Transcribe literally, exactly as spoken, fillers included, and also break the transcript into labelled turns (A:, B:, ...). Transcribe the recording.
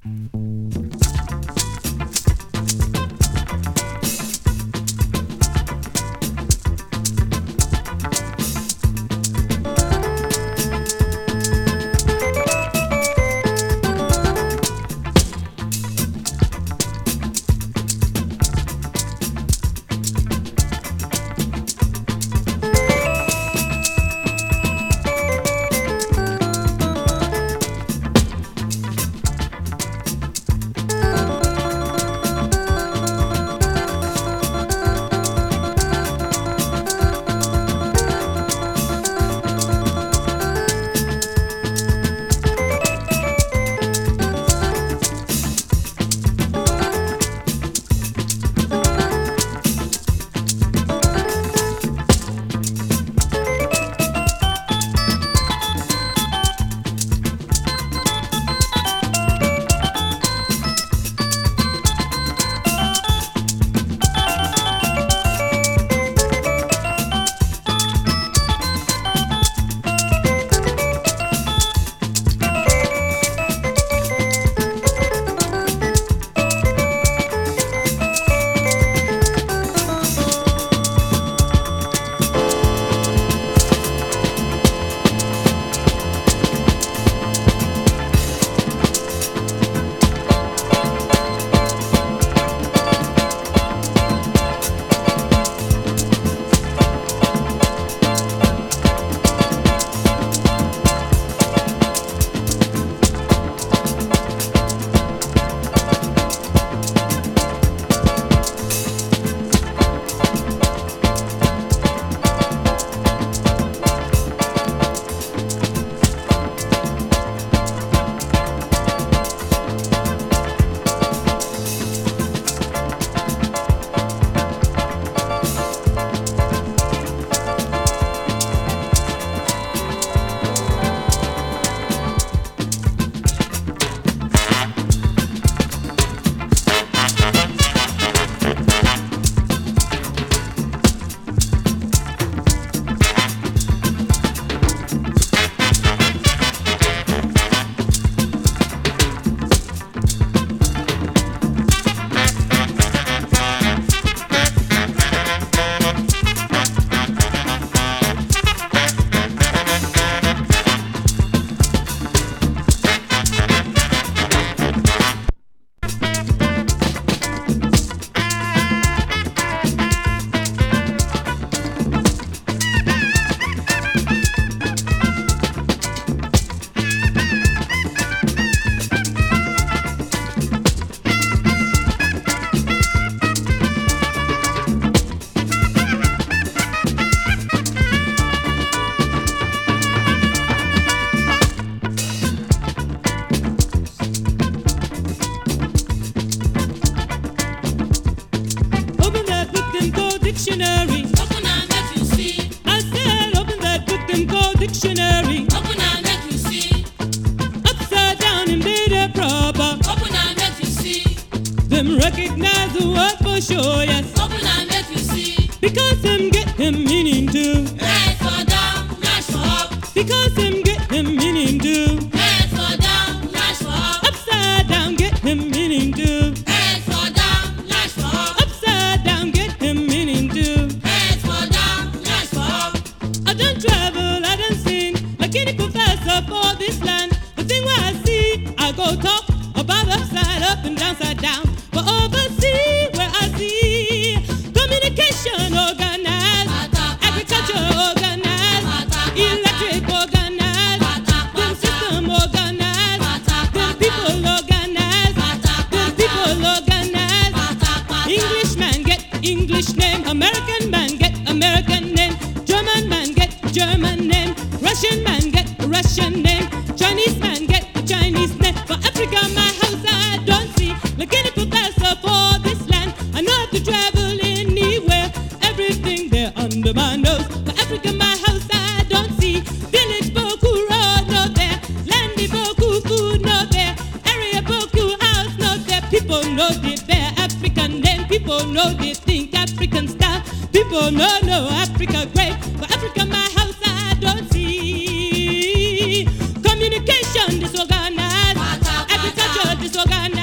A: dictionary.
B: Open and make you see.
A: I said, open that book and go dictionary.
B: Open and make you see.
A: Upside down and data proper.
B: Open and make you see.
A: Them recognize the word for sure, yes.
B: Open and make you see.
A: Because them get him meaning too.
B: Head for down, mash for up.
A: Because them get him meaning too.
B: Head for down, mash for up.
A: Upside down, get him meaning too.
B: Head for down, mash for up.
A: Upside down, get him meaning too.
B: Head for down, mash for up.
A: I done travel, I done seen, like any professor for this land. The thing where I see, I go talk about upside up and downside down. But overseas, where I see communication organized, agriculture organized, electric organized, them system organized, them people organized, them people organized. Englishman get English name, American man get American name, German man get German name, Russian man get Russian name, Chinese man get Chinese name. For Africa, my house I don't see, like any professor for this land. I know how to travel anywhere, everything there under my nose. For Africa, my house I don't see, village boku road no there, landy boku food no there, area boku house no there. People know the their African name, people know they think African style, people know no Africa great. For Africa, my house I don't see communication disorganized, agriculture disorganized.